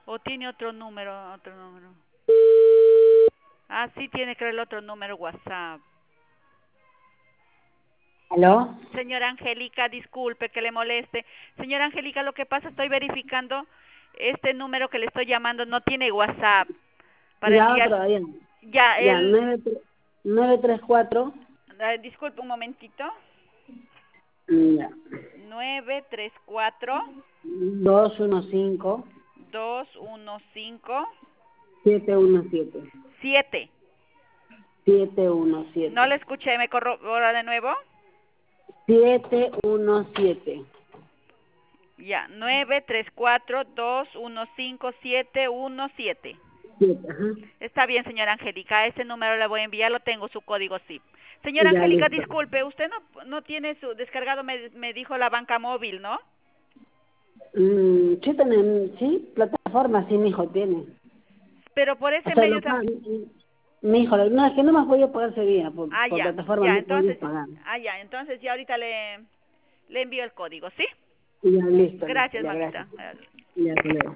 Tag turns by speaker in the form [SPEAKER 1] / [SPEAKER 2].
[SPEAKER 1] ¿O tiene otro número, otro número? Ah, sí, tiene que ver el otro número WhatsApp.
[SPEAKER 2] ¿Aló?
[SPEAKER 1] Señora Angélica, disculpe que le moleste. Señora Angélica, lo que pasa, estoy verificando, este número que le estoy llamando no tiene WhatsApp para
[SPEAKER 2] Ya
[SPEAKER 1] enviar.
[SPEAKER 2] otro, ya.
[SPEAKER 1] Ya,
[SPEAKER 2] Ya, 934.
[SPEAKER 1] disculpe un momentito.
[SPEAKER 2] Ya.
[SPEAKER 1] 934
[SPEAKER 2] 215
[SPEAKER 1] 215
[SPEAKER 2] 717.
[SPEAKER 1] 7. No
[SPEAKER 2] 717.
[SPEAKER 1] le escuché, ¿me corrobora de nuevo?
[SPEAKER 2] 717.
[SPEAKER 1] Ya, 934 215 717.
[SPEAKER 2] 7, ajá.
[SPEAKER 1] Está bien, señora Angélica, a ese número le voy a enviar, lo tengo, su código SIP. Señora
[SPEAKER 2] Ya,
[SPEAKER 1] Angélica,
[SPEAKER 2] listo.
[SPEAKER 1] disculpe, usted no tiene su descargado, me dijo la banca móvil, ¿no?
[SPEAKER 2] Sí, sí, plataforma, sí, mi hijo tiene.
[SPEAKER 1] Pero por
[SPEAKER 2] O
[SPEAKER 1] ese
[SPEAKER 2] sea,
[SPEAKER 1] medio también.
[SPEAKER 2] mi hijo, no, es que no me has podido pagar ese día,
[SPEAKER 1] Ah,
[SPEAKER 2] por
[SPEAKER 1] ya,
[SPEAKER 2] plataforma
[SPEAKER 1] ya,
[SPEAKER 2] no he podido
[SPEAKER 1] entonces,
[SPEAKER 2] pagar.
[SPEAKER 1] entonces ya ahorita le envío el código, ¿sí?
[SPEAKER 2] Ya, listo, listo,
[SPEAKER 1] Gracias,
[SPEAKER 2] ya,
[SPEAKER 1] mamita.
[SPEAKER 2] gracias. Ya, hasta luego.